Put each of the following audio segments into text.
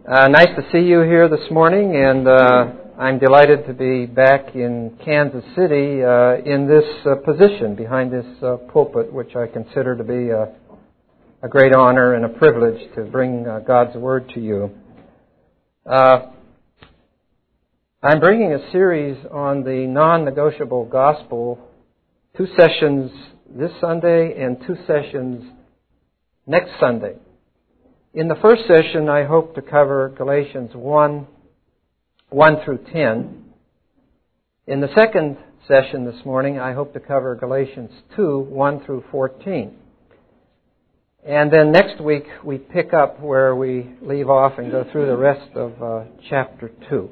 Nice to see you here this morning, and I'm delighted to be back in Kansas City in this position behind this pulpit, which I consider to be a great honor and a privilege to bring God's Word to you. I'm bringing a series on the non-negotiable gospel, 2 sessions this Sunday and 2 sessions next Sunday. In the first session, I hope to cover Galatians 1 through 10. In the second session this morning, I hope to cover Galatians 2, 1 through 14. And then next week, we pick up where we leave off and go through the rest of chapter 2.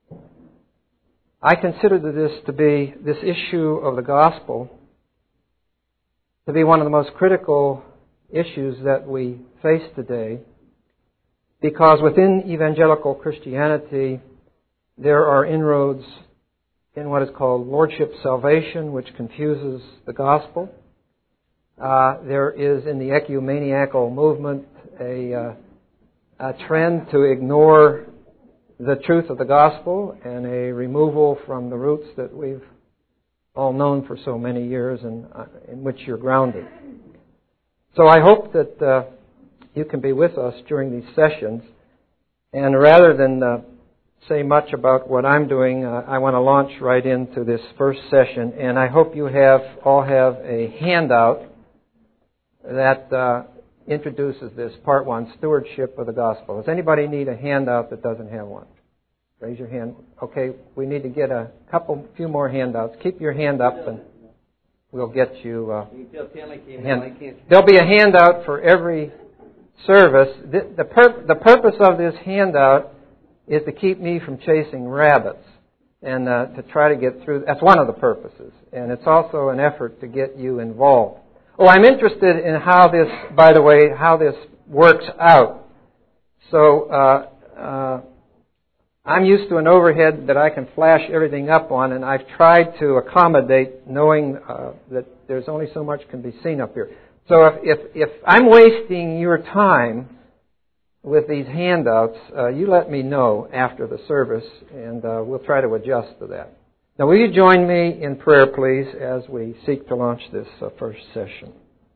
I consider this issue of the gospel to be one of the most critical issues that we face today, because within evangelical Christianity, there are inroads in what is called lordship salvation, which confuses the gospel. There is in the ecumenical movement a trend to ignore the truth of the gospel and a removal from the roots that we've all known for so many years and in which you're grounded. So I hope that you can be with us during these sessions. And rather than say much about what I'm doing, I want to launch right into this first session. And I hope you all have a handout that introduces this Part 1, Stewardship of the Gospel. Does anybody need a handout that doesn't have one? Raise your hand. Okay, we need to get a few more handouts. Keep your hand up and we'll get you there'll be a handout for every service. The purpose of this handout is to keep me from chasing rabbits and to try to get through. That's one of the purposes. And it's also an effort to get you involved. Oh, I'm interested in how this works out. So I'm used to an overhead that I can flash everything up on, and I've tried to accommodate knowing that there's only so much can be seen up here. So if I'm wasting your time with these handouts, you let me know after the service, and we'll try to adjust to that. Now, will you join me in prayer, please, as we seek to launch this first session?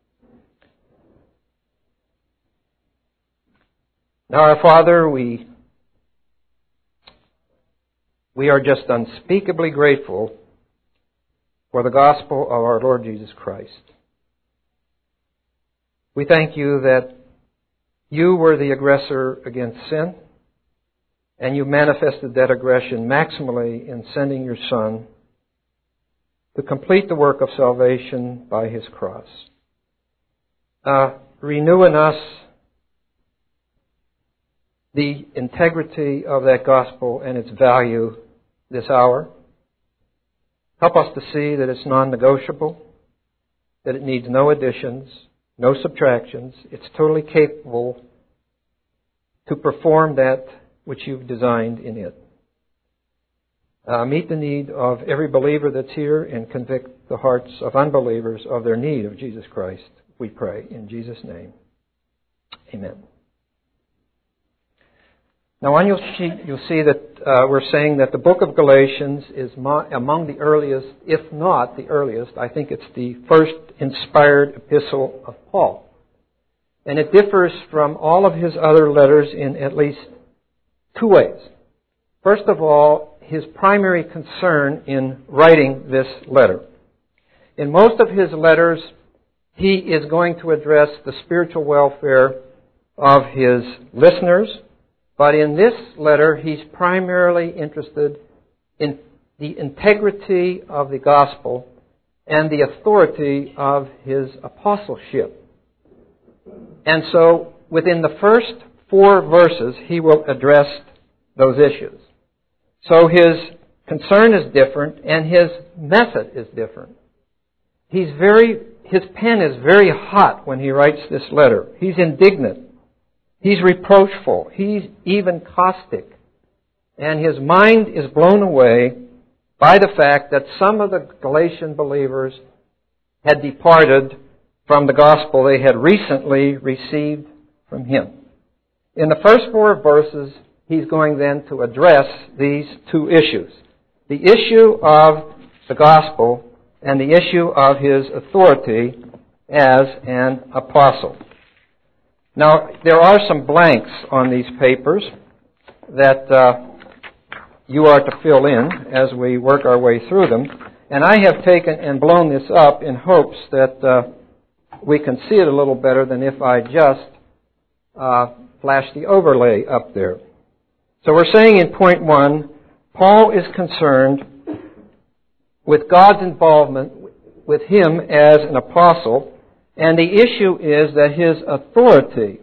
Now, our Father, we are just unspeakably grateful for the gospel of our Lord Jesus Christ. We thank you that you were the aggressor against sin, and you manifested that aggression maximally in sending your Son to complete the work of salvation by His cross. Renew in us the integrity of that gospel and its value this hour. Help us to see that it's non-negotiable, that it needs no additions, no subtractions. It's totally capable to perform that which you've designed in it. Meet the need of every believer that's here and convict the hearts of unbelievers of their need of Jesus Christ, we pray. In Jesus' name, amen. Now on your sheet, you'll see that we're saying that the book of Galatians is among the earliest, if not the earliest. I think it's the first inspired epistle of Paul. And it differs from all of his other letters in at least 2 ways. First of all, his primary concern in writing this letter. In most of his letters, he is going to address the spiritual welfare of his listeners. But in this letter, he's primarily interested in the integrity of the gospel and the authority of his apostleship. And so, within the first 4 verses, he will address those issues. So his concern is different, and his method is different. His pen is very hot when he writes this letter. He's indignant. He's reproachful. He's even caustic. And his mind is blown away by the fact that some of the Galatian believers had departed from the gospel they had recently received from him. In the first 4 verses, he's going then to address these 2 issues. The issue of the gospel and the issue of his authority as an apostle. Now, there are some blanks on these papers that you are to fill in as we work our way through them. And I have taken and blown this up in hopes that we can see it a little better than if I just flash the overlay up there. So we're saying in point 1, Paul is concerned with God's involvement with him as an apostle, and the issue is that his authority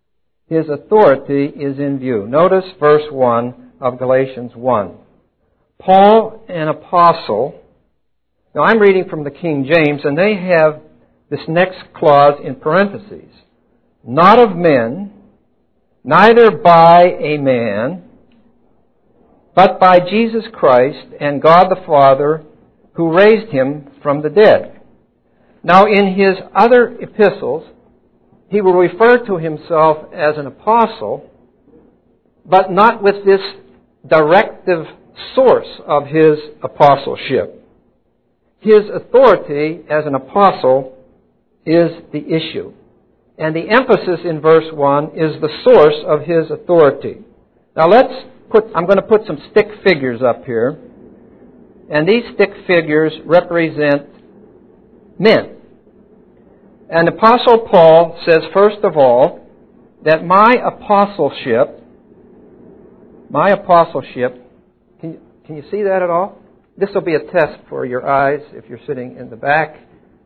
is in view. Notice verse 1 of Galatians 1. Paul, an apostle. Now I'm reading from the King James, and they have this next clause in parentheses. Not of men, neither by a man, but by Jesus Christ and God the Father, who raised him from the dead. Now in his other epistles, he will refer to himself as an apostle, but not with this directive source of his apostleship. His authority as an apostle is the issue. And the emphasis in verse 1 is the source of his authority. Now I'm going to put some stick figures up here. And these stick figures represent men. And Apostle Paul says, first of all, that my apostleship, can you see that at all? This will be a test for your eyes if you're sitting in the back.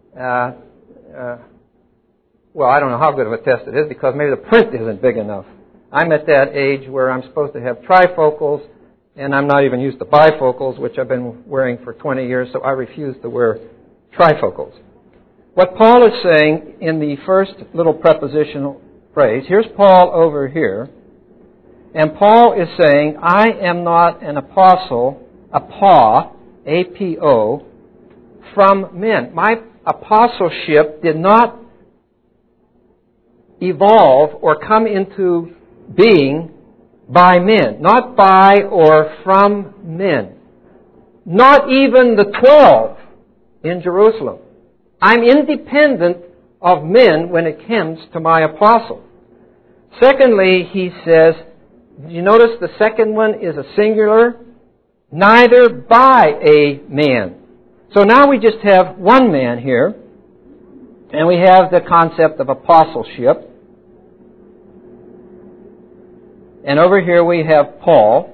Well, I don't know how good of a test it is because maybe the print isn't big enough. I'm at that age where I'm supposed to have trifocals, and I'm not even used to bifocals, which I've been wearing for 20 years, so I refuse to wear trifocals. What Paul is saying in the first little prepositional phrase, here's Paul over here, and Paul is saying, I am not an apostle, A-P-O, from men. My apostleship did not evolve or come into being by men. Not by or from men. Not even the 12 in Jerusalem. I'm independent of men when it comes to my apostle. Secondly, he says, you notice the second one is a singular, neither by a man. So now we just have one man here, and we have the concept of apostleship. And over here we have Paul.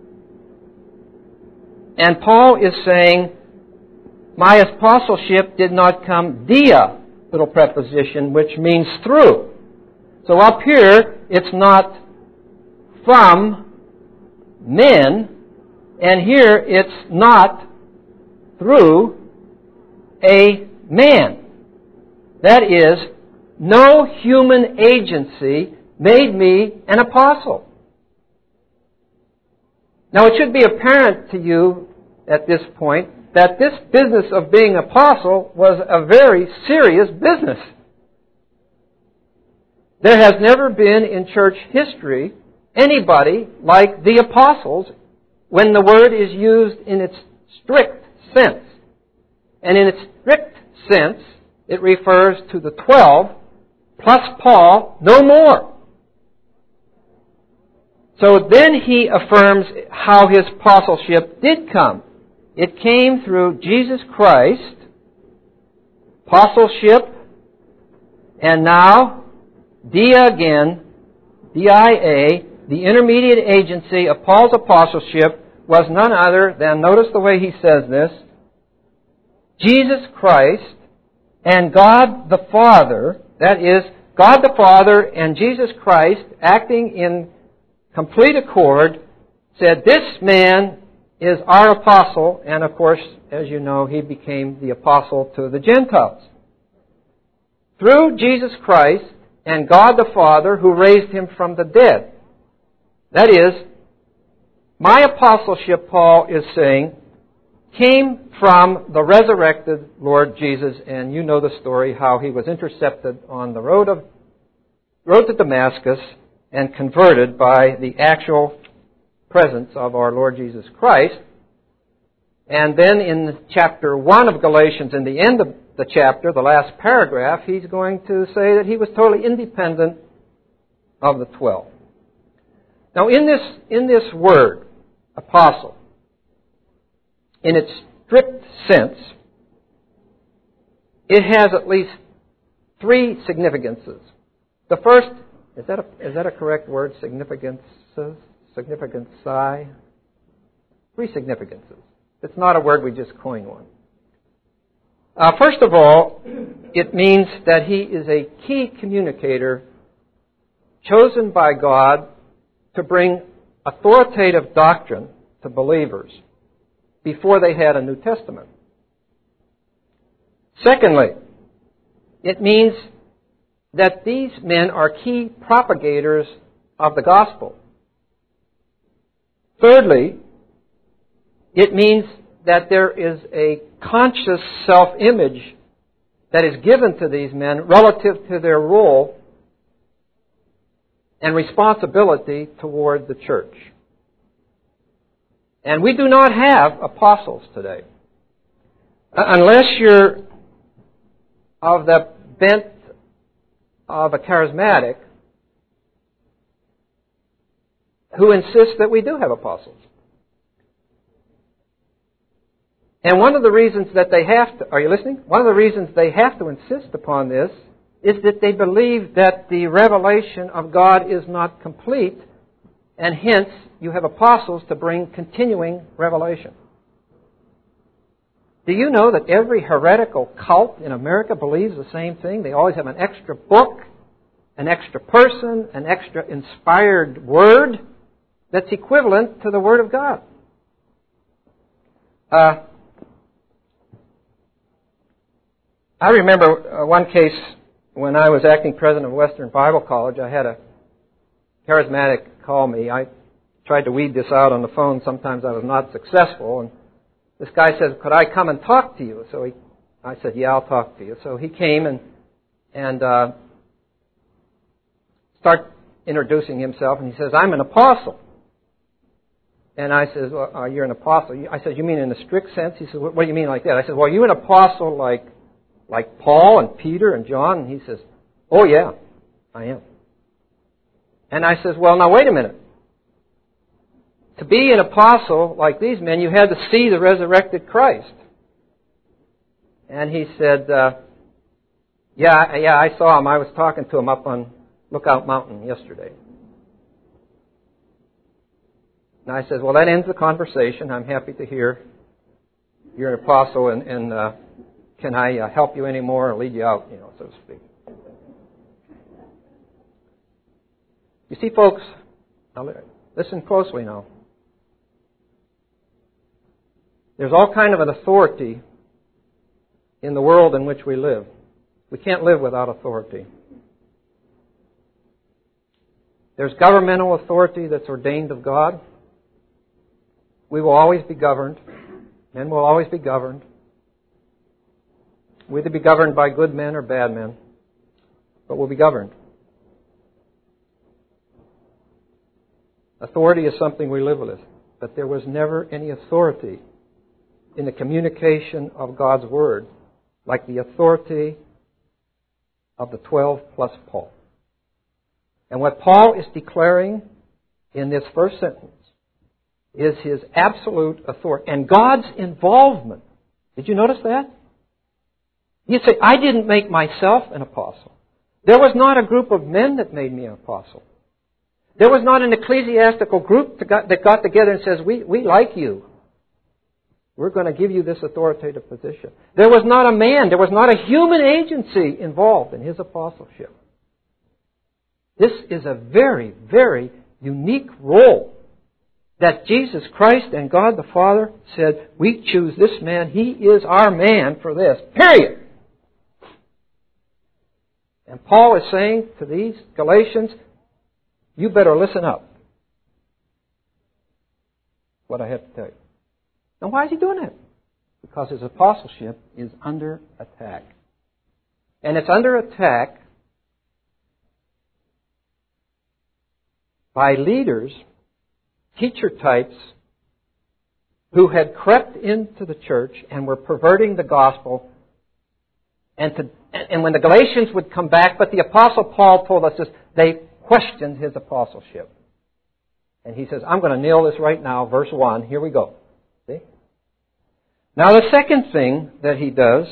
And Paul is saying, my apostleship did not come dia, little preposition, which means through. So up here, it's not from men, and here it's not through a man. That is, no human agency made me an apostle. Now it should be apparent to you at this point that this business of being apostle was a very serious business. There has never been in church history anybody like the apostles when the word is used in its strict sense. And in its strict sense, it refers to the 12 plus Paul, no more. So then he affirms how his apostleship did come. It came through Jesus Christ, apostleship, and now, dia again, D-I-A, the intermediate agency of Paul's apostleship was none other than, notice the way he says this, Jesus Christ and God the Father, that is, God the Father and Jesus Christ acting in complete accord, said, this man is our apostle, and of course, as you know, he became the apostle to the Gentiles. Through Jesus Christ and God the Father who raised him from the dead. That is, my apostleship, Paul is saying, came from the resurrected Lord Jesus, and you know the story, how he was intercepted on the road to Damascus, and converted by the actual presence of our Lord Jesus Christ. And then in chapter 1 of Galatians, in the end of the chapter, the last paragraph, he's going to say that he was totally independent of the 12. Now, in this word, apostle, in its strict sense, it has at least three significances. The first, is that a correct word? Significances? Significancy? Three significances. It's not a word, we just coined one. First of all, it means that he is a key communicator chosen by God to bring authoritative doctrine to believers before they had a New Testament. Secondly, it means that these men are key propagators of the gospel. Thirdly, it means that there is a conscious self-image that is given to these men relative to their role and responsibility toward the church. And we do not have apostles today. Unless you're of the bent of a charismatic who insists that we do have apostles. And one of the reasons that they have to, are you listening? One of the reasons they have to insist upon this is that they believe that the revelation of God is not complete, and hence you have apostles to bring continuing revelation. Do you know that every heretical cult in America believes the same thing? They always have an extra book, an extra person, an extra inspired word that's equivalent to the Word of God. I remember one case when I was acting president of Western Bible College. I had a charismatic call me. I tried to weed this out on the phone. Sometimes I was not successful. And this guy says, "Could I come and talk to you?" So I said, "Yeah, I'll talk to you." So he came and started introducing himself. And he says, "I'm an apostle." And I says, "Well, you're an apostle." I said, "You mean in a strict sense?" He says, "What do you mean like that?" I said, "Well, are you an apostle like Paul and Peter and John?" And he says, "Oh yeah, I am." And I says, "Well, now wait a minute. To be an apostle like these men, you had to see the resurrected Christ." And he said, yeah, I saw him. I was talking to him up on Lookout Mountain yesterday." And I says, "Well, that ends the conversation. I'm happy to hear you're an apostle, and can I help you anymore or lead you out, so to speak?" You see, folks, now listen closely now. There's all kind of an authority in the world in which we live. We can't live without authority. There's governmental authority that's ordained of God. We will always be governed. Men will always be governed. We'll either be governed by good men or bad men, but we'll be governed. Authority is something we live with, but there was never any authority in the communication of God's Word like the authority of the 12 plus Paul. And what Paul is declaring in this first sentence is his absolute authority and God's involvement. Did you notice that? You say, "I didn't make myself an apostle. There was not a group of men that made me an apostle. There was not an ecclesiastical group that got together and says, we like you. We're going to give you this authoritative position." There was not a man, there was not a human agency involved in his apostleship. This is a very, very unique role that Jesus Christ and God the Father said, "We choose this man. He is our man for this." Period. And Paul is saying to these Galatians, you better listen up. What I have to tell you. Now, why is he doing that? Because his apostleship is under attack. And it's under attack by leaders, teacher types, who had crept into the church and were perverting the gospel. And when the Galatians would come back, but the Apostle Paul told us this, they questioned his apostleship. And he says, I'm going to nail this right now, verse 1. Here we go. See? Now the second thing that he does,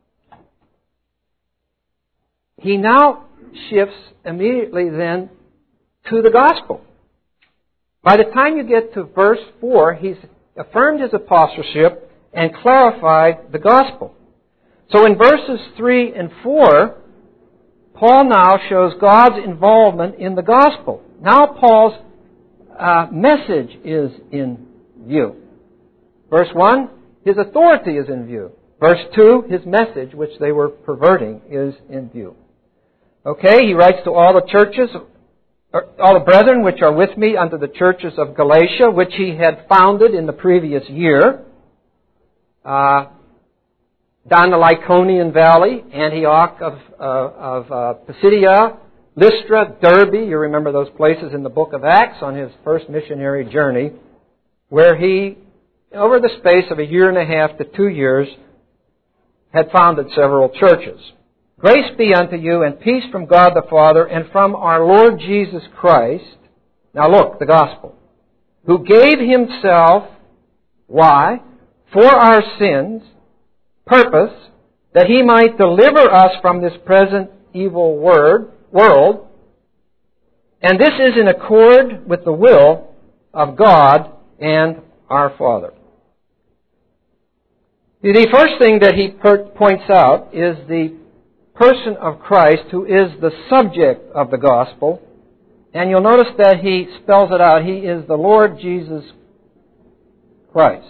he now shifts immediately then to the gospel. By the time you get to verse 4, he's affirmed his apostleship and clarified the gospel. So in verses 3 and 4, Paul now shows God's involvement in the gospel. Now Paul's message is in view. Verse 1, his authority is in view. Verse 2, his message, which they were perverting, is in view. Okay, he writes to all the churches, all the brethren which are with me unto the churches of Galatia, which he had founded in the previous year. Down the Lycaonian Valley, Antioch of Pisidia, Lystra, Derbe, you remember those places in the book of Acts on his first missionary journey, where he, over the space of 1.5 to 2 years, had founded several churches. Grace be unto you and peace from God the Father and from our Lord Jesus Christ. Now look, the gospel. Who gave himself, why? For our sins, purpose, that he might deliver us from this present evil world, and this is in accord with the will of God and our Father. The first thing that he points out is the person of Christ, who is the subject of the gospel, and you'll notice that he spells it out. He is the Lord Jesus Christ.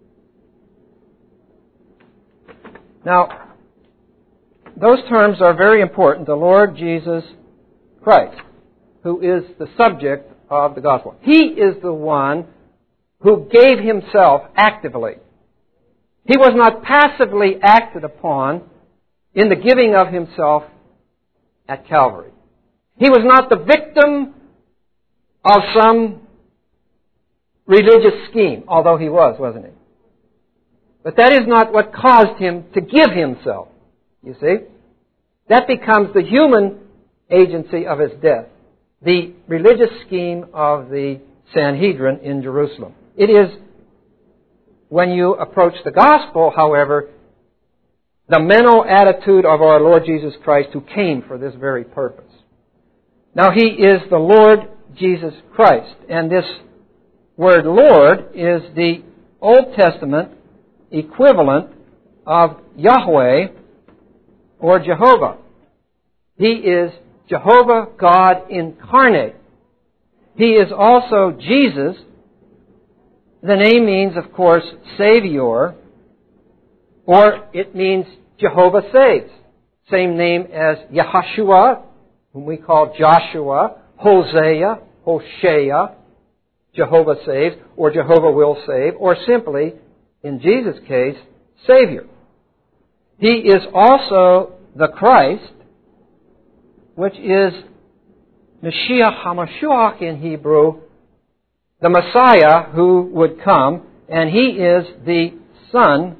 Now, those terms are very important. The Lord Jesus Christ, who is the subject of the gospel. He is the one who gave himself actively. He was not passively acted upon in the giving of himself at Calvary. He was not the victim of some religious scheme, although he was, wasn't he? But that is not what caused him to give himself, you see. That becomes the human agency of his death, the religious scheme of the Sanhedrin in Jerusalem. It is, when you approach the gospel, however, the mental attitude of our Lord Jesus Christ, who came for this very purpose. Now, he is the Lord Jesus Christ, and this word Lord is the Old Testament equivalent of Yahweh or Jehovah. He is Jehovah God incarnate. He is also Jesus. The name means, of course, Savior, or it means Jehovah saves. Same name as Yahashua, whom we call Joshua, Hosea, Hoshea, Jehovah saves, or Jehovah will save, or simply, in Jesus' case, Savior. He is also the Christ, which is Mashiach HaMashiach in Hebrew, the Messiah who would come, and he is the Son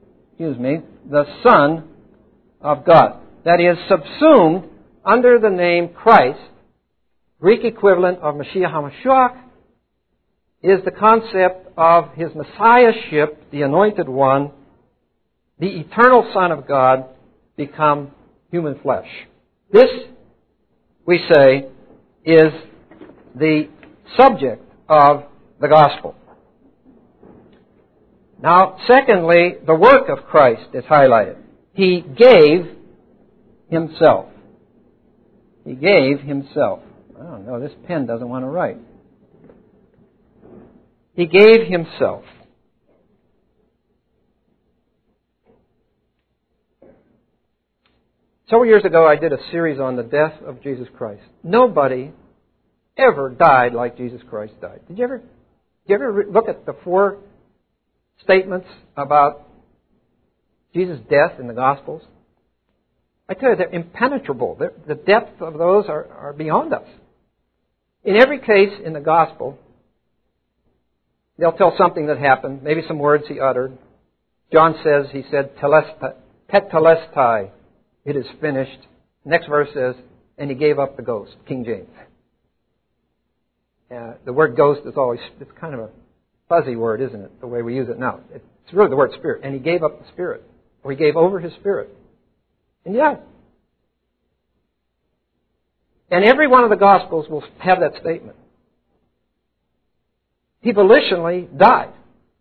of God. That is subsumed under the name Christ. Greek equivalent of Mashiach HaMashiach is the concept of his Messiahship, the Anointed One, the eternal Son of God, become human flesh. This, we say, is the subject of the gospel. Now, secondly, the work of Christ is highlighted. He gave himself. He gave himself. I don't know, this pen doesn't want to write. He gave himself. Several years ago, I did a series on the death of Jesus Christ. Nobody ever died like Jesus Christ died. Did you ever look at the 4 statements about Jesus' death in the Gospels? I tell you, they're impenetrable. The depth of those are beyond us. In every case in the gospel, they'll tell something that happened, maybe some words he uttered. John says, he said, tetelestai, it is finished. Next verse says, and he gave up the ghost, King James. The word ghost is always, it's kind of a fuzzy word, isn't it, the way we use it now. It's really the word spirit. And he gave up the spirit, or he gave over his spirit. And yeah. And every one of the Gospels will have that statement. He volitionally died.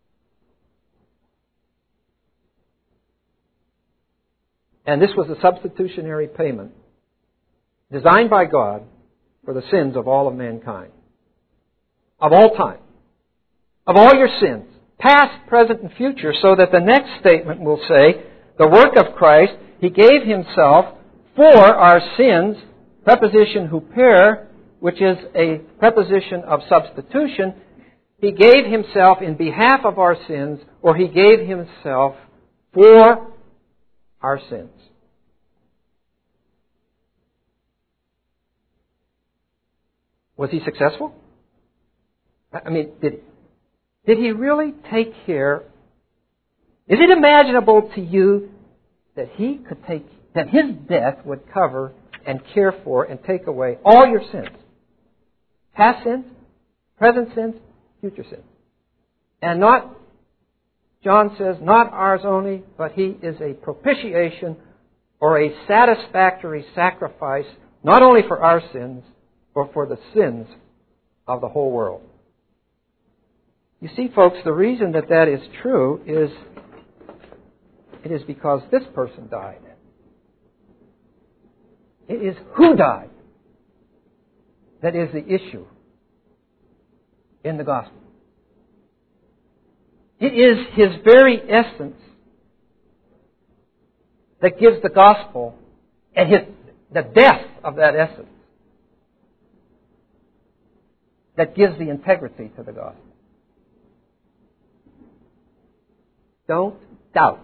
And this was a substitutionary payment designed by God for the sins of all of mankind. Of all time. Of all your sins. Past, present, and future. So that the next statement will say, the work of Christ, He gave Himself for our sins, preposition huper, which is a preposition of substitution. He gave Himself in behalf of our sins, or He gave Himself for our sins. Was He successful? I mean, did He really take care? Is it imaginable to you that He could that His death would cover and care for and take away all your sins? Past sins, present sins, future sins. And not, John says, not ours only, but He is a propitiation or a satisfactory sacrifice, not only for our sins, but for the sins of the whole world. You see, folks, the reason that is true is it is because this person died. It is who died that is the issue in the gospel. It is His very essence that gives the gospel, and the death of that essence that gives the integrity to the gospel. Don't doubt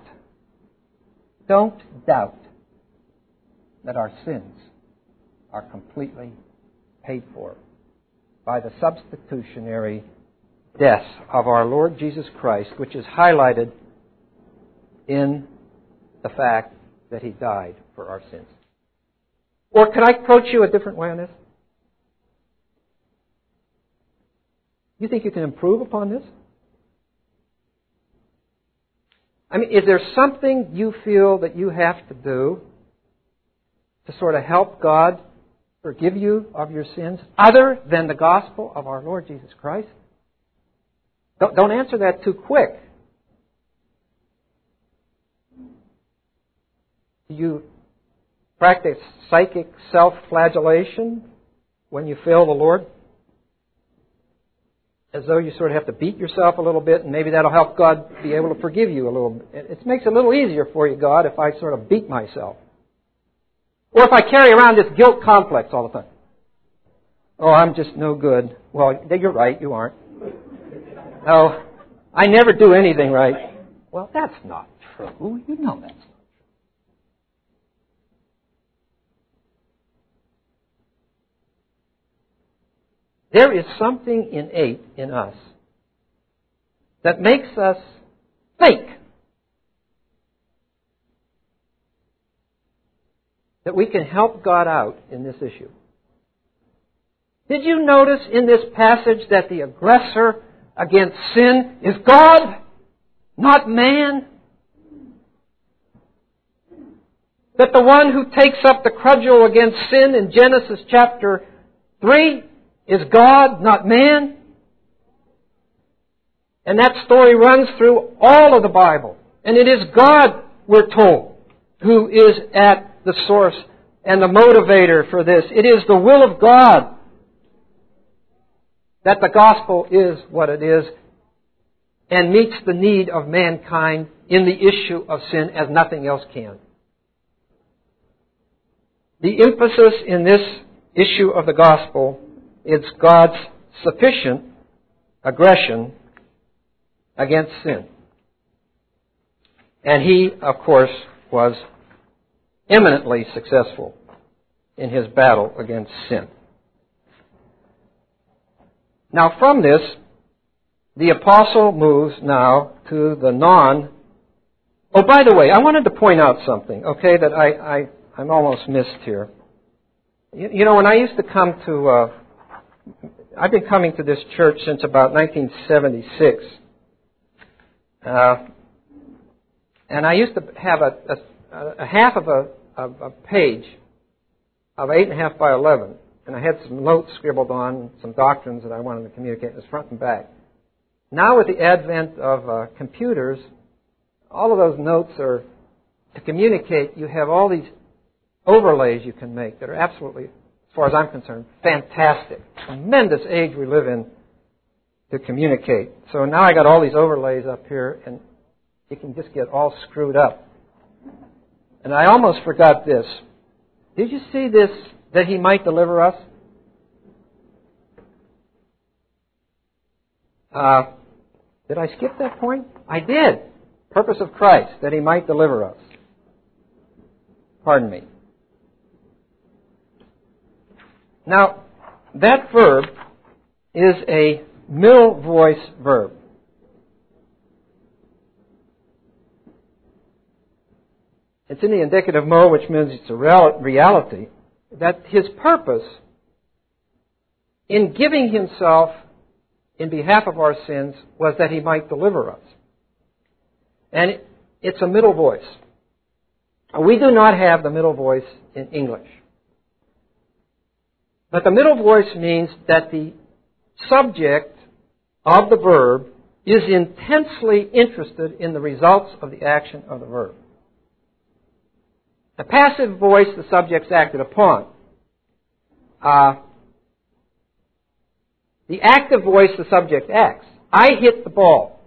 that our sins are completely paid for by the substitutionary death of our Lord Jesus Christ, which is highlighted in the fact that He died for our sins. Or can I approach you a different way on this? You think you can improve upon this? I mean, is there something you feel that you have to do to sort of help God forgive you of your sins other than the gospel of our Lord Jesus Christ? Don't answer that too quick. Do you practice psychic self-flagellation when you fail the Lord? As though you sort of have to beat yourself a little bit, and maybe that'll help God be able to forgive you a little bit. It makes it a little easier for you, God, if I sort of beat myself. Or if I carry around this guilt complex all the time. Oh, I'm just no good. Well, you're right, you aren't. Oh, I never do anything right. Well, that's not true. You know that's not true. There is something innate in us that makes us think that we can help God out in this issue. Did you notice in this passage that the aggressor against sin is God, not man? That the one who takes up the cudgel against sin in Genesis chapter 3 is God, not man? And that story runs through all of the Bible. And it is God, we're told, who is at the source and the motivator for this. It is the will of God that the gospel is what it is and meets the need of mankind in the issue of sin as nothing else can. The emphasis in this issue of the gospel is God's sufficient aggression against sin. And He, of course, was eminently successful in His battle against sin. Now from this, the apostle moves now to the non. Oh, by the way, I wanted to point out something, okay, that I'm almost missed here. You know, when I used to come to, I've been coming to this church since about 1976. And I used to have a half of a page of 8.5 by 11. And I had some notes scribbled on, some doctrines that I wanted to communicate. It was front and back. Now with the advent of computers, all of those notes are, to communicate, you have all these overlays you can make that are absolutely, as far as I'm concerned, fantastic. Tremendous age we live in to communicate. So now I got all these overlays up here, and you can just get all screwed up. And I almost forgot this. Did you see this, that He might deliver us? Did I skip that point? I did. Purpose of Christ, that He might deliver us. Pardon me. Now, that verb is a middle voice verb. It's in the indicative mode, which means it's a reality, that His purpose in giving Himself in behalf of our sins was that He might deliver us. And it's a middle voice. We do not have the middle voice in English. But the middle voice means that the subject of the verb is intensely interested in the results of the action of the verb. The passive voice, the subject's acted upon. The active voice, the subject acts. I hit the ball.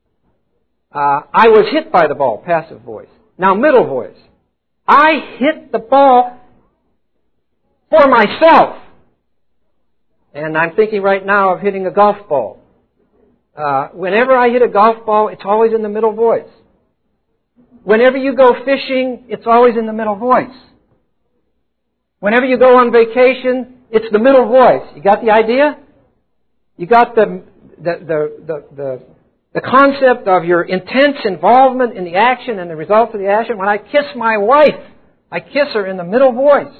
I was hit by the ball, passive voice. Now middle voice. I hit the ball for myself. And I'm thinking right now of hitting a golf ball. Whenever I hit a golf ball, it's always in the middle voice. Whenever you go fishing, it's always in the middle voice. Whenever you go on vacation, it's the middle voice. You got the idea? You got the concept of your intense involvement in the action and the results of the action. When I kiss my wife, I kiss her in the middle voice.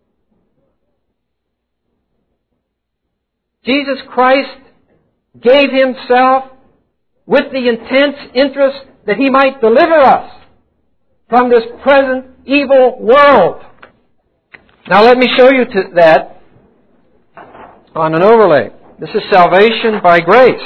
Jesus Christ gave Himself with the intense interest that He might deliver us from this present evil world. Now let me show you that on an overlay. This is salvation by grace.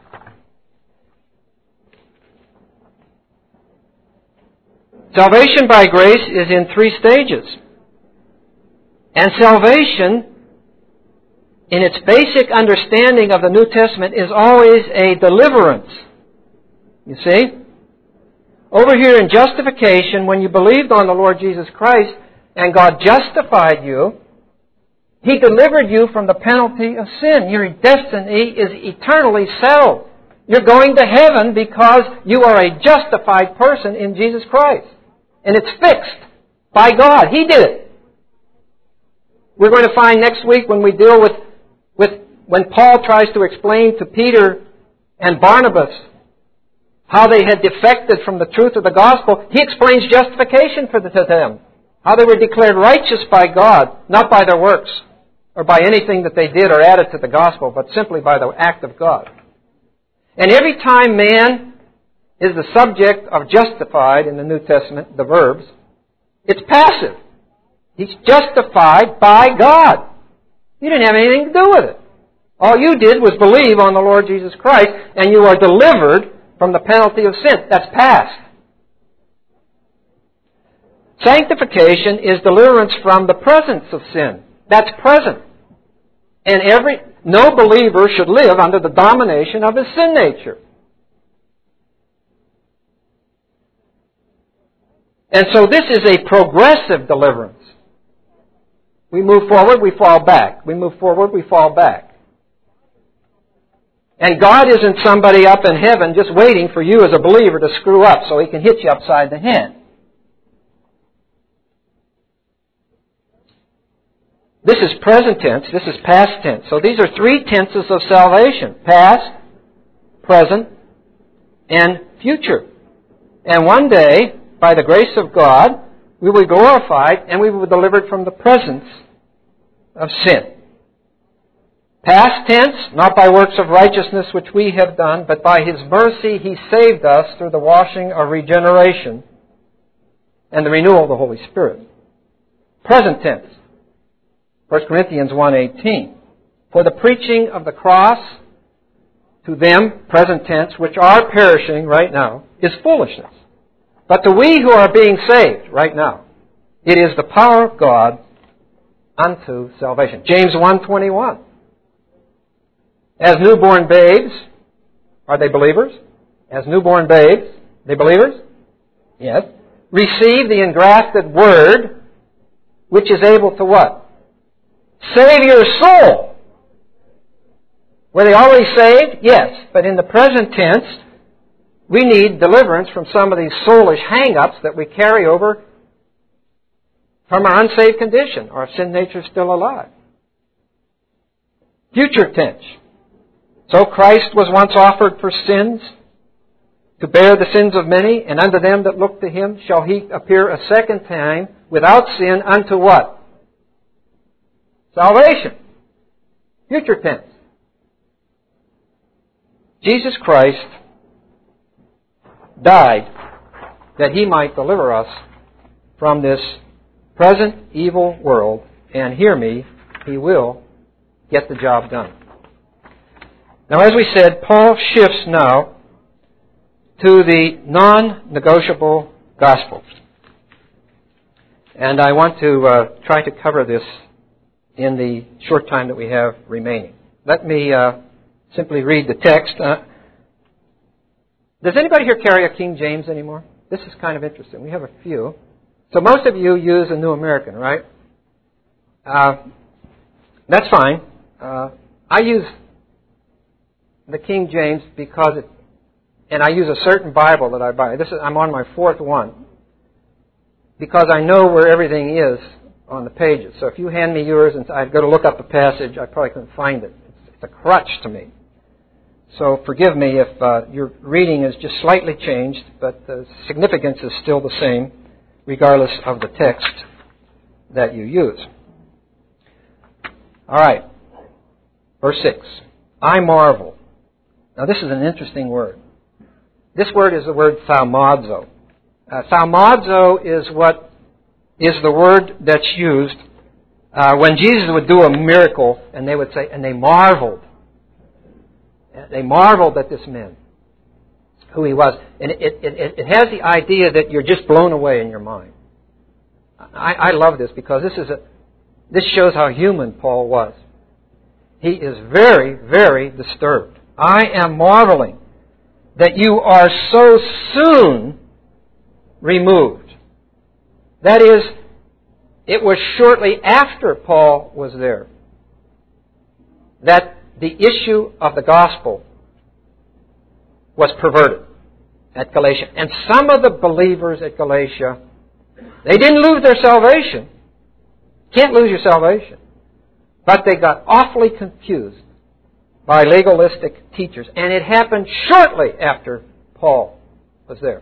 Salvation by grace is in 3 stages. And salvation, in its basic understanding of the New Testament, is always a deliverance. You see? Over here in justification, when you believed on the Lord Jesus Christ and God justified you, He delivered you from the penalty of sin. Your destiny is eternally settled. You're going to heaven because you are a justified person in Jesus Christ. And it's fixed by God. He did it. We're going to find next week when we deal with when Paul tries to explain to Peter and Barnabas how they had defected from the truth of the gospel, he explains justification to them. How they were declared righteous by God, not by their works, or by anything that they did or added to the gospel, but simply by the act of God. And every time man is the subject of justified in the New Testament, the verbs, it's passive. He's justified by God. You didn't have anything to do with it. All you did was believe on the Lord Jesus Christ, and you are delivered from the penalty of sin. That's past. Sanctification is deliverance from the presence of sin. That's present. And no believer should live under the domination of his sin nature. And so this is a progressive deliverance. We move forward, we fall back. We move forward, we fall back. And God isn't somebody up in heaven just waiting for you as a believer to screw up so He can hit you upside the head. This is present tense. This is past tense. So these are three tenses of salvation. Past, present, and future. And one day, by the grace of God, we will be glorified and we will be delivered from the presence of sin. Past tense, not by works of righteousness which we have done, but by His mercy He saved us through the washing of regeneration and the renewal of the Holy Spirit. Present tense, 1 Corinthians 1:18. For the preaching of the cross to them, present tense, which are perishing right now, is foolishness. But to we who are being saved right now, it is the power of God unto salvation. James 1:21. As newborn babes, are they believers? As newborn babes, they believers? Yes. Receive the engrafted word, which is able to what? Save your soul. Were they already saved? Yes. But in the present tense, we need deliverance from some of these soulish hang-ups that we carry over from our unsaved condition. Our sin nature is still alive. Future tense. So Christ was once offered for sins, to bear the sins of many, and unto them that look to Him shall He appear a second time without sin unto what? Salvation. Future tense. Jesus Christ died that He might deliver us from this present evil world, and hear me, He will get the job done. Now, as we said, Paul shifts now to the non-negotiable gospel. And I want to try to cover this in the short time that we have remaining. Let me simply read the text. Does anybody here carry a King James anymore? This is kind of interesting. We have a few. So most of you use a New American, right? That's fine. I use the King James because and I use a certain Bible that I buy. I'm on my fourth one because I know where everything is on the pages. So if you hand me yours and I'd go to look up a passage, I probably couldn't find it. It's a crutch to me. So forgive me if your reading is just slightly changed, but the significance is still the same, regardless of the text that you use. All right. Verse 6. I marvel. Now this is an interesting word. This word is the word thaumazo. Thaumazo is the word that's used when Jesus would do a miracle, and they would say, and they marveled. They marveled at this man, who he was. And it has the idea that you're just blown away in your mind. I love this because this shows how human Paul was. He is very, very disturbed. I am marveling that you are so soon removed. That is, it was shortly after Paul was there that the issue of the gospel was perverted at Galatia. And some of the believers at Galatia, they didn't lose their salvation. Can't lose your salvation. But they got awfully confused by legalistic teachers. And it happened shortly after Paul was there.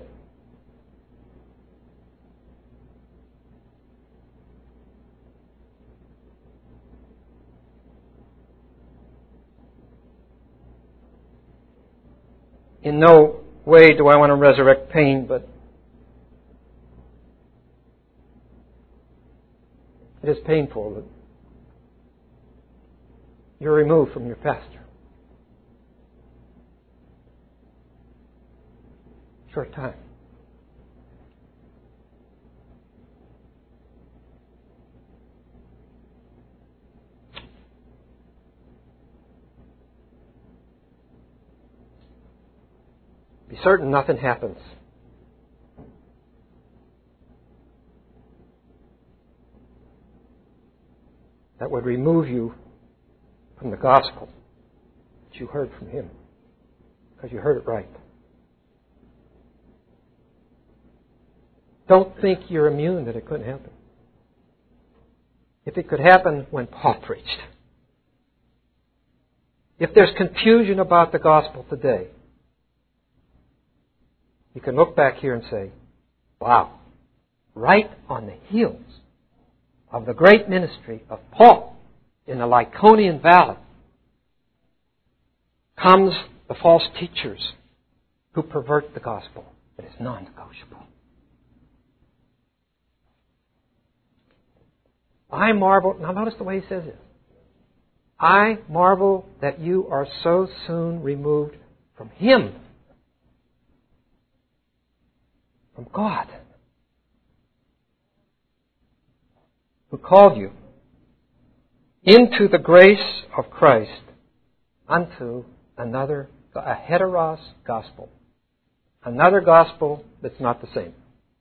In no way do I want to resurrect pain, but it is painful that you're removed from your pastor. Short time. Be certain nothing happens. That would remove you from the gospel that you heard from him, because you heard it right. Don't think you're immune that it couldn't happen. if it could happen when Paul preached. If there's confusion about the gospel today, you can look back here and say, wow, right on the heels of the great ministry of Paul in the Lycaonian Valley comes the false teachers who pervert the gospel. It is non-negotiable. I marvel, now notice the way he says it. I marvel that you are so soon removed from Him, from God, who called you into the grace of Christ unto another, a heteros gospel. Another gospel that's not the same.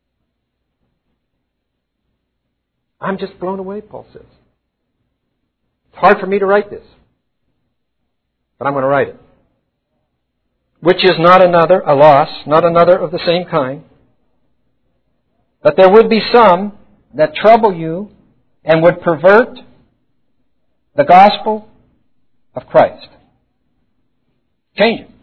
I'm just blown away, Paul says. It's hard for me to write this, but I'm going to write it. Which is not another, a loss, not another of the same kind. But there would be some that trouble you and would pervert the gospel of Christ. Change it.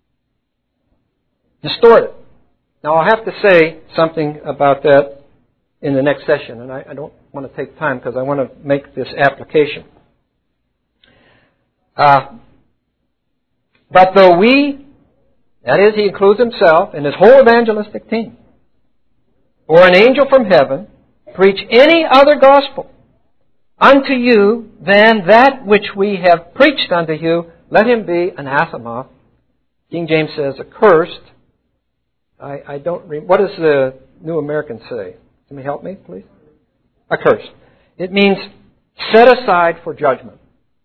Distort it. Now I'll have to say something about that in the next session, and I don't want to take time because I want to make this application. But though we, that is, he includes himself and his whole evangelistic team, or an angel from heaven, preach any other gospel unto you than that which we have preached unto you, let him be anathema. King James says accursed. I don't. What does the New American say? Can you help me, please? Accursed. It means set aside for judgment.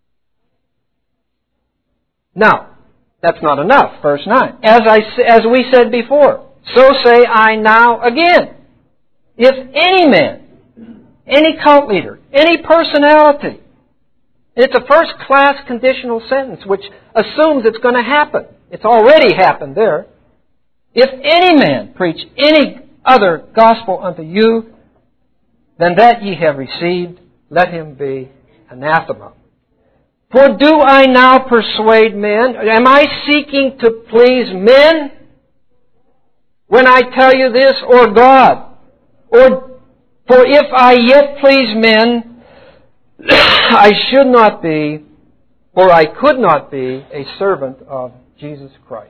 Now, that's not enough. Verse 9. As we said before, so say I now again. If any man, any cult leader, any personality, it's a first-class conditional sentence which assumes it's going to happen. It's already happened there. If any man preach any other gospel unto you than that ye have received, let him be anathema. For do I now persuade men? Am I seeking to please men when I tell you this, or God? Or for if I yet please men, I should not be, or I could not be, a servant of Jesus Christ.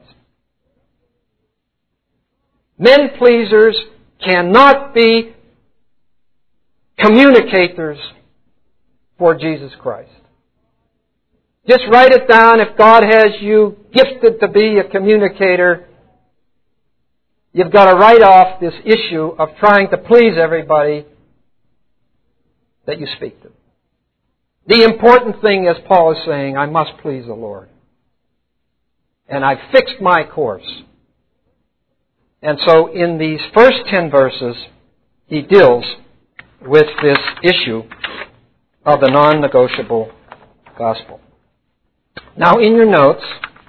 Men pleasers cannot be communicators for Jesus Christ. Just write it down. If God has you gifted to be a communicator, you've got to write off this issue of trying to please everybody that you speak to. The important thing, as Paul is saying, I must please the Lord. And I've fixed my course. And so in these first 10 verses, he deals with this issue of the non-negotiable gospel. Now, in your notes,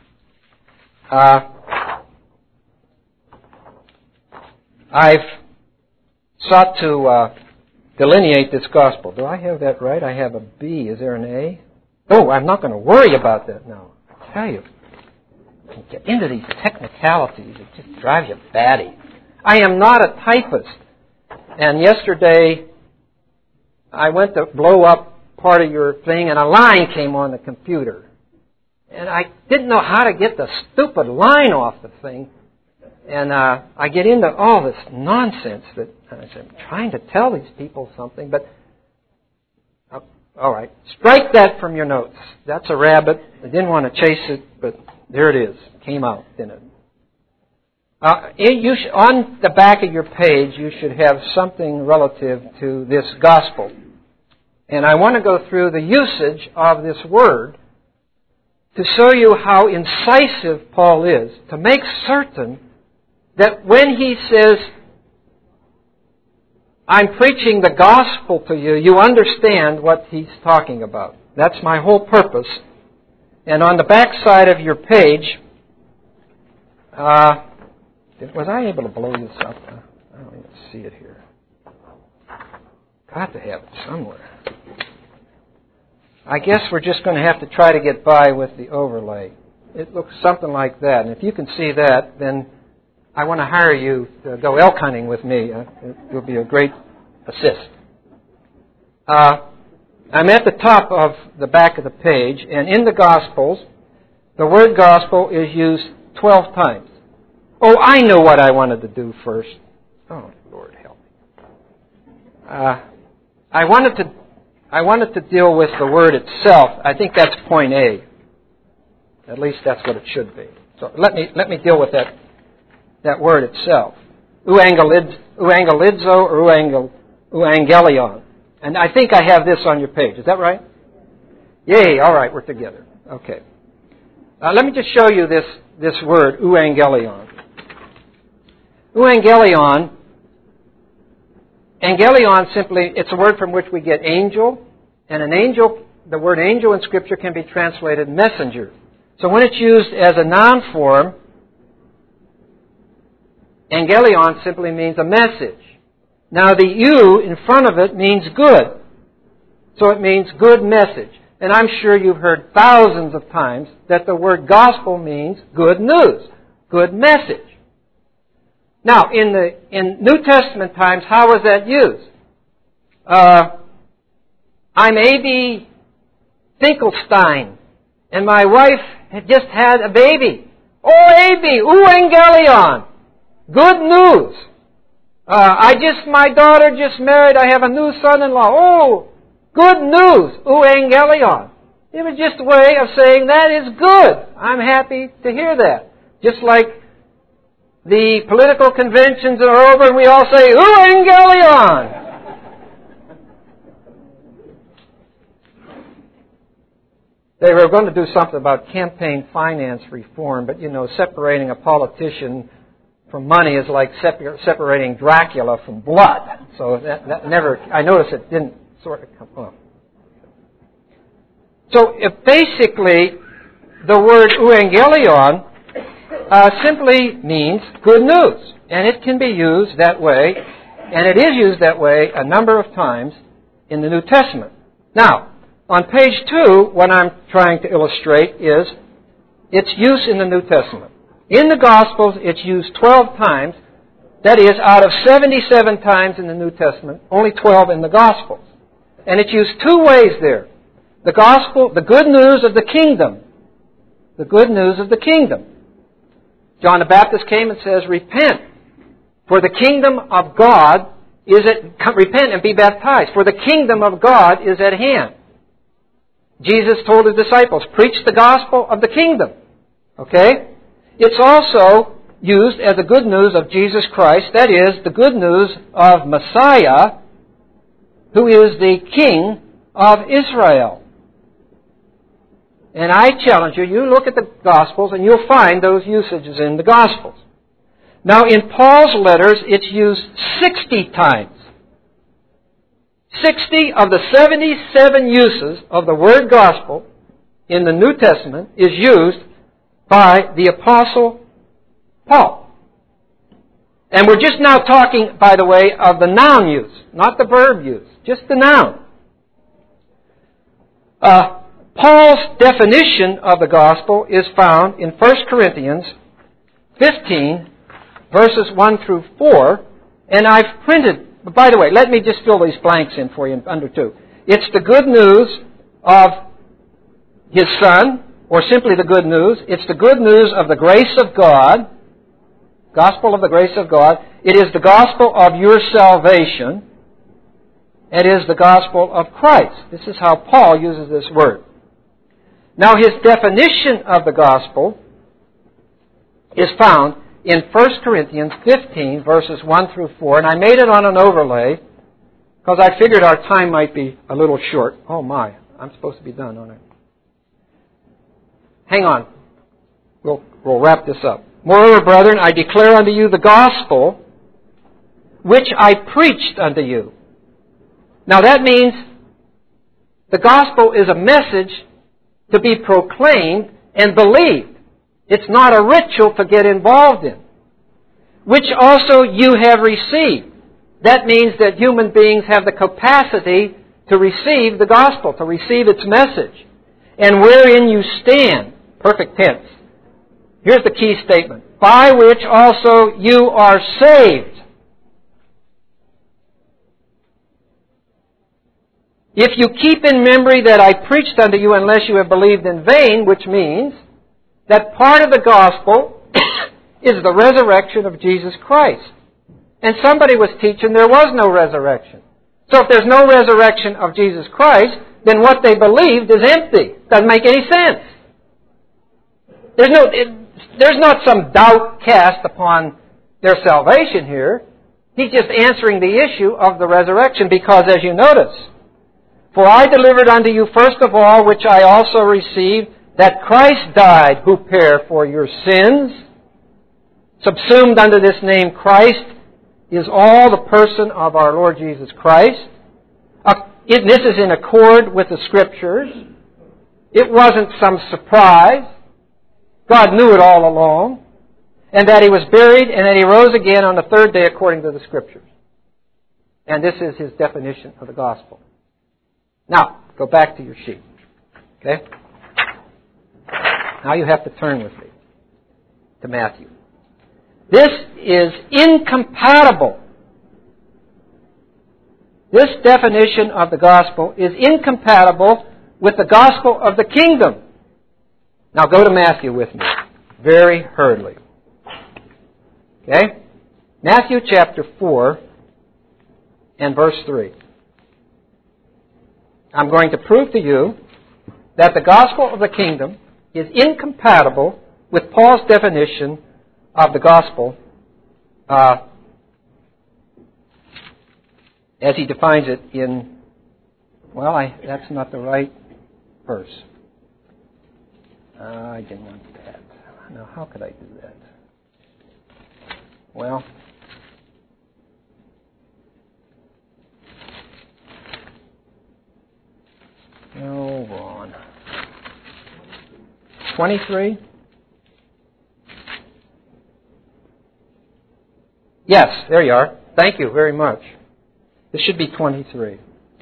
I've sought to delineate this gospel. Do I have that right? I have a B. Is there an A? Oh, I'm not going to worry about that now. I tell you, get into these technicalities. It just drives you batty. I am not a typist. And yesterday, I went to blow up part of your thing, and a line came on the computer. And I didn't know how to get the stupid line off the thing. And I get into all this nonsense that I'm trying to tell these people something, but all right, strike that from your notes. That's a rabbit. I didn't want to chase it, but there it is. Came out, didn't it? On the back of your page, you should have something relative to this gospel. And I want to go through the usage of this word to show you how incisive Paul is, to make certain that when he says, I'm preaching the gospel to you, you understand what he's talking about. That's my whole purpose. And on the back side of your page, was I able to blow this up? I don't even see it here. Got to have it somewhere. I guess we're just going to have to try to get by with the overlay. It looks something like that. And if you can see that, then I want to hire you to go elk hunting with me. It will be a great assist. I'm at the top of the back of the page, and in the Gospels, the word gospel is used 12 times. Oh, I know what I wanted to do first. Oh, Lord help me. I wanted to deal with the word itself. I think that's point A. At least that's what it should be. So let me deal with that word itself. Euangelizo or euangelion. And I think I have this on your page. Is that right? Yay, all right, we're together. Okay. Let me just show you this word, euangelion. Euangelion, angelion simply, it's a word from which we get angel, and an angel, the word angel in Scripture can be translated messenger. So when it's used as a noun form, angelion simply means a message. Now the U in front of it means good. So it means good message. And I'm sure you've heard thousands of times that the word gospel means good news, good message. Now, in New Testament times, how was that used? I'm A.B. Finkelstein, and my wife had just had a baby. Oh, A.B., euangelion, good news. My daughter just married, I have a new son-in-law. Oh, good news, euangelion. It was just a way of saying that is good. I'm happy to hear that. Just like the political conventions are over and we all say, euangelion. They were going to do something about campaign finance reform, but separating a politician from money is like separating Dracula from blood. So that never, I noticed it didn't sort of come up. So basically, the word euangelion simply means good news. And it can be used that way, and it is used that way a number of times in the New Testament. Now, on page 2, what I'm trying to illustrate is its use in the New Testament. In the Gospels, it's used 12 times. That is, out of 77 times in the New Testament, only 12 in the Gospels. And it's used two ways there. The Gospel, the good news of the kingdom. The good news of the kingdom. John the Baptist came and says, repent, for the kingdom of God repent and be baptized, for the kingdom of God is at hand. Jesus told His disciples, preach the gospel of the kingdom. Okay? It's also used as the good news of Jesus Christ, that is, the good news of Messiah, who is the King of Israel. And I challenge you, you look at the Gospels and you'll find those usages in the Gospels. Now in Paul's letters, it's used 60 times. 60 of the 77 uses of the word gospel in the New Testament is used by the Apostle Paul. And we're just now talking, by the way, of the noun use, not the verb use, just the noun. Paul's definition of the gospel is found in 1 Corinthians 15, verses 1 through 4, and I've printed, by the way, let me just fill these blanks in for you under 2. It's the good news of His Son, or simply the good news. It's the good news of the grace of God, gospel of the grace of God. It is the gospel of your salvation. It is the gospel of Christ. This is how Paul uses this word. Now, his definition of the gospel is found in 1 Corinthians 15, verses 1 through 4. And I made it on an overlay because I figured our time might be a little short. Oh my, I'm supposed to be done, aren't I? Hang on. We'll wrap this up. Moreover, brethren, I declare unto you the gospel which I preached unto you. Now that means the gospel is a message to be proclaimed and believed. It's not a ritual to get involved in. Which also you have received. That means that human beings have the capacity to receive the gospel, to receive its message, and wherein you stand. Perfect tense. Here's the key statement. By which also you are saved. If you keep in memory that I preached unto you unless you have believed in vain, which means that part of the gospel is the resurrection of Jesus Christ. And somebody was teaching there was no resurrection. So if there's no resurrection of Jesus Christ, then what they believed is empty. Doesn't make any sense. There's not some doubt cast upon their salvation here. He's just answering the issue of the resurrection because, as you notice, for I delivered unto you first of all, which I also received, that Christ died, who bare for your sins. Subsumed under this name Christ is all the person of our Lord Jesus Christ. This is in accord with the Scriptures. It wasn't some surprise. God knew it all along. And that He was buried and that He rose again on the third day according to the Scriptures. And this is His definition of the gospel. Now, go back to your sheet. Okay? Now you have to turn with me to Matthew. This is incompatible. This definition of the gospel is incompatible with the gospel of the kingdom. Now go to Matthew with me, very hurriedly. Okay? Matthew chapter 4 and verse 3. I'm going to prove to you that the gospel of the kingdom is incompatible with Paul's definition of the gospel as he defines it in, that's not the right verse. I didn't want that. Now, how could I do that? Well, no, wrong. 23? Yes, there you are. Thank you very much. This should be 23.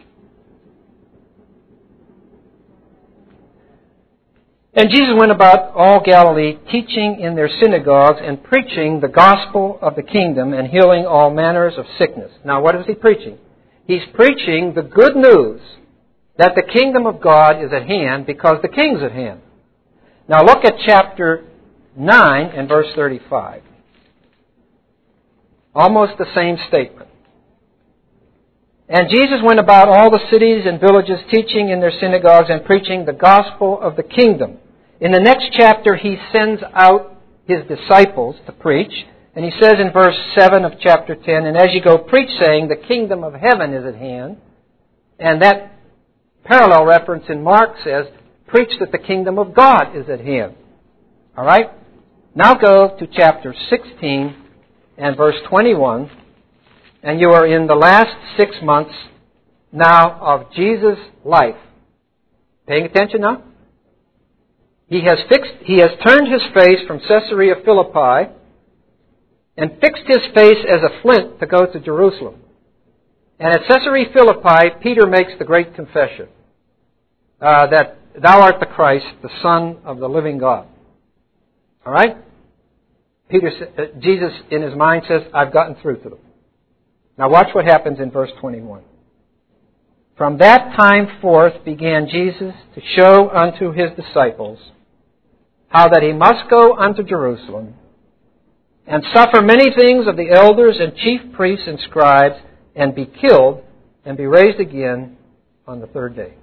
And Jesus went about all Galilee, teaching in their synagogues and preaching the gospel of the kingdom and healing all manners of sickness. Now, what is He preaching? He's preaching the good news that the kingdom of God is at hand because the King's at hand. Now, look at chapter 9 and verse 35. Almost the same statement. And Jesus went about all the cities and villages, teaching in their synagogues and preaching the gospel of the kingdom. In the next chapter, He sends out His disciples to preach. And He says in verse 7 of chapter 10, and as you go, preach, saying, the kingdom of heaven is at hand. And that parallel reference in Mark says, preach that the kingdom of God is at hand. All right? Now go to chapter 16 and verse 21. And you are in the last 6 months now of Jesus' life. Paying attention now? He has turned His face from Caesarea Philippi and fixed His face as a flint to go to Jerusalem. And at Caesarea Philippi, Peter makes the great confession that thou art the Christ, the Son of the living God. All right? Jesus, in His mind, says, I've gotten through to them. Now watch what happens in verse 21. From that time forth began Jesus to show unto His disciples how that He must go unto Jerusalem and suffer many things of the elders and chief priests and scribes and be killed and be raised again on the third day.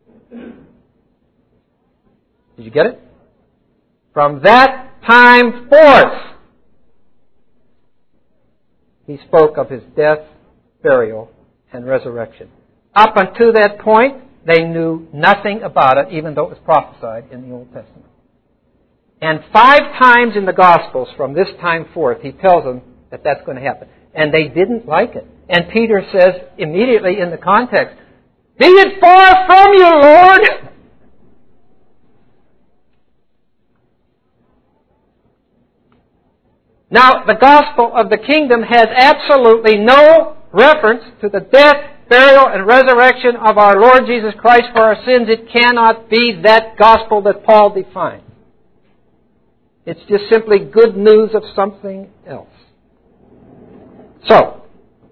Did you get it? From that time forth, He spoke of His death, burial, and resurrection. Up until that point, they knew nothing about it, even though it was prophesied in the Old Testament. And 5 times in the Gospels from this time forth, He tells them that that's going to happen. And they didn't like it. And Peter says immediately in the context, be it far from you, Lord! Now, the gospel of the kingdom has absolutely no reference to the death, burial, and resurrection of our Lord Jesus Christ for our sins, it cannot be that gospel that Paul defined. It's just simply good news of something else. So,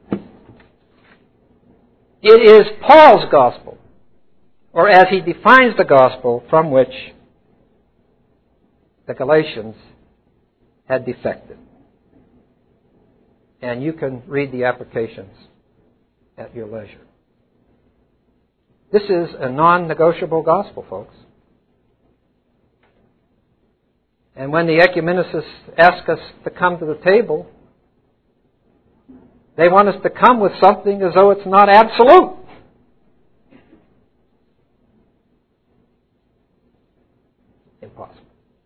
it is Paul's gospel, or as he defines the gospel, from which the Galatians had defected. And you can read the applications at your leisure. This is a non-negotiable gospel, folks. And when the ecumenicists ask us to come to the table, they want us to come with something as though it's not absolute. Impossible.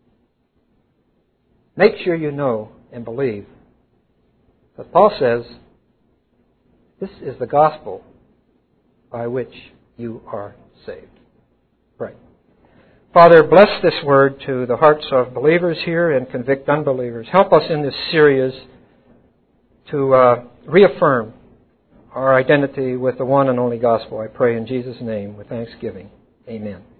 Make sure you know and believe that Paul says, this is the gospel by which you are saved. Pray. Father, bless this word to the hearts of believers here and convict unbelievers. Help us in this series to reaffirm our identity with the one and only gospel. I pray in Jesus' name with thanksgiving. Amen.